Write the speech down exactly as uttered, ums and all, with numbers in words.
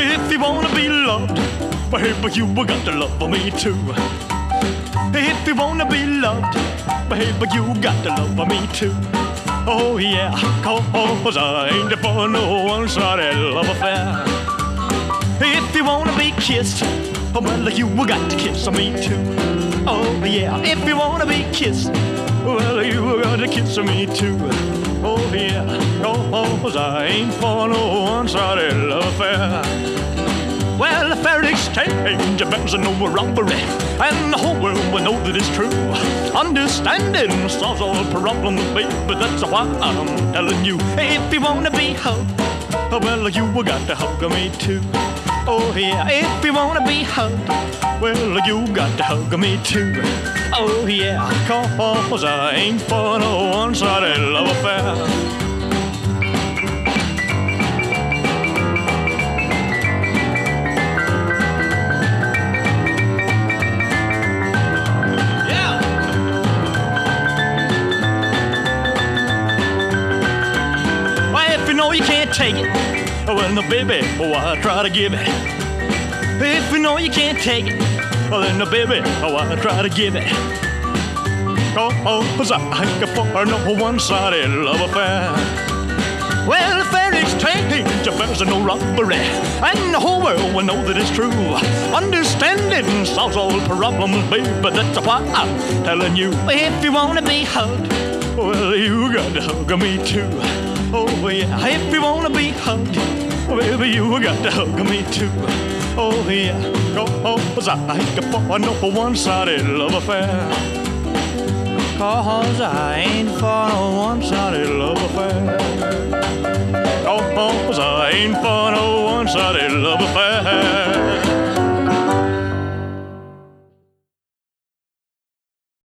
If you wanna be loved, baby, you got to love me too. If you wanna be loved, baby, you got to love me too. Oh yeah, cause I ain't for no one-sided love affair. If you wanna be kissed, well, you got to kiss me too. Oh yeah, if you wanna be kissed, well, you got to kiss me too. Oh yeah, cause I ain't for no one-sided love affair. Well, a fair exchange, there's no robbery, and the whole world will know that it's true. Understanding solves all problems, baby, that's why I'm telling you. If you wanna be hugged, well, you got to hug me too. Oh yeah, if you wanna be hugged, well, you got to hug me too. Oh yeah, cause I ain't for no one-sided love affair. You can't take it, well, no, baby, oh, I try to give it. If you know you can't take it, well, then, no, baby, oh, I try to give it. Cause I ain't for no one-sided love affair. Well, a fair exchange, there's no robbery, and the whole world will know that it's true. Understanding solves all problems, baby, that's why I'm telling you. If you wanna be hugged, well, you got to hug me too. Oh yeah, if you wanna be hugged, baby, you got to hug me too. Oh yeah, cause I ain't for no one-sided love affair. Cause I ain't for no one-sided love affair. Cause I ain't for no one-sided love affair.